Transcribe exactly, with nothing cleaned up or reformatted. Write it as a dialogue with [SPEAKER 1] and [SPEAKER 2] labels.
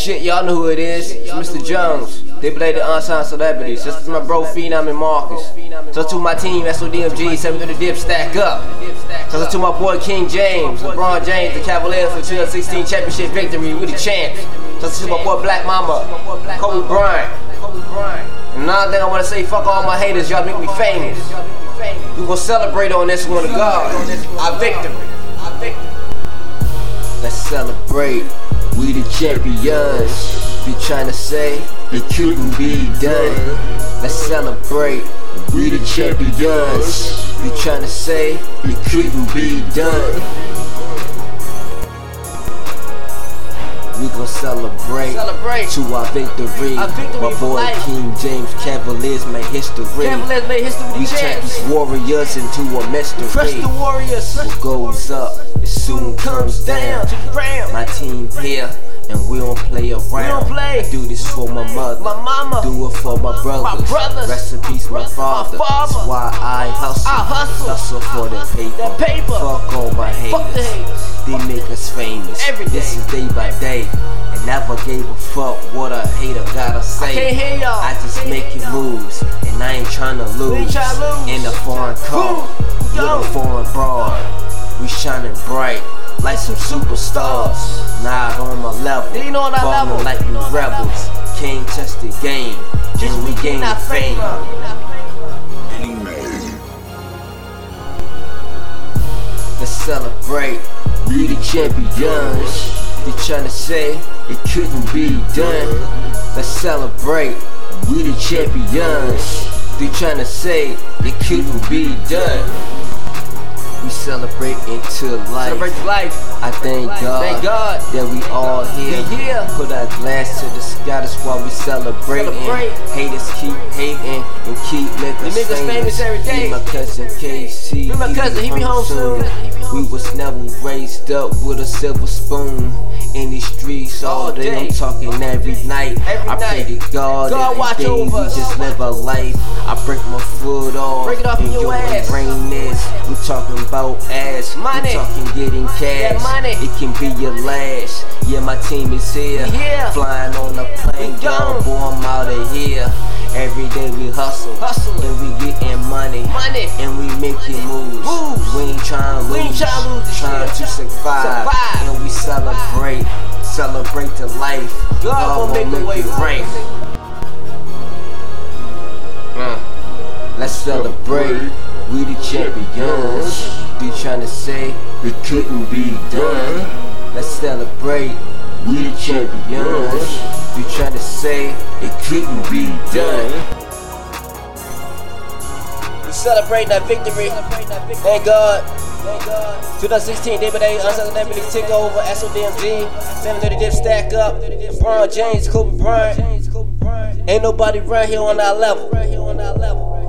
[SPEAKER 1] Shit, y'all know who it is. It's Mister Jones. They play the unsigned celebrities. This is my bro Phenom and Marcus. So to my team, S O D M G, seven thirty Dip, stack up. So to my boy King James, LeBron James, the Cavaliers for twenty sixteen championship victory. We the champs. So to my boy Black Mama, Kobe Bryant. And another thing I want to say, fuck all my haters, y'all make me famous. We gon' celebrate on this one, God. Our victory. Let's celebrate. We the champions. Be trying to say it couldn't be done. Let's celebrate. We the champions. Be trying to say it couldn't be done. We gon' celebrate, celebrate to our victory. Our victory my boy King James, Cavaliers made history. Cavaliers made history. We turn these warriors into a mystery. Trust the warriors. What goes up, it soon comes down. My team here, and we don't play around. We don't play. I do this for my mother, my mama. Do it for my brothers. My brothers. Rest in peace, my father. My father. That's why I hustle. I hustle. Hustle for the paper. That paper. Fuck all my haters. Fuck the haters. They make us famous. Every day. This is day by day. And never gave a fuck what a hater gotta say. I can't hear y'all. I just make it moves, and I ain't tryna lose. lose. In a foreign car, with a foreign broad. We shining bright like some superstars. Not on my level, ballin' like we rebels. Can't touch the game, just we gain our fame. Let's celebrate, we the champions. They tryna say it couldn't be done. Let's celebrate, we the champions. They tryna say it couldn't be done. We celebrate into life. Celebrate life. I thank God, thank God that we all here. here. Put our glass to the sky, that's why we celebrating. Celebrate. Haters keep hating and keep making us famous. famous every day. Me, my cousin K C, me, my cousin, he be home soon. We was never raised up with a silver spoon. In these streets all day, I'm talking every night. Every I pray night. to God, God watch day over we just live a life. I break my foot off, break it off in your ass. Rain is, we talking about ass, money. We talking getting cash. Money. It can be your last. Yeah, my team is here, yeah. Flying on a plane, gone, boy, I'm out of here. Every day we hustle, hustle, and we getting money, money, and we making moves. moves. We ain't trying to lose, we ain't trying to, lose trying to survive. survive, and we celebrate, celebrate the life. God, God will make, make it rain. Uh, let's celebrate, we the champions. They trying to say it couldn't be done. Let's celebrate, we the champions. You trying to say it couldn't be done. We celebrate that victory. Thank God. twenty sixteen, Day by Day, Unsigned Celebrity, take over, S O D M G, seven thirty Dip, stack up. LeBron James, Kobe Bryant. Ain't nobody right here on our level.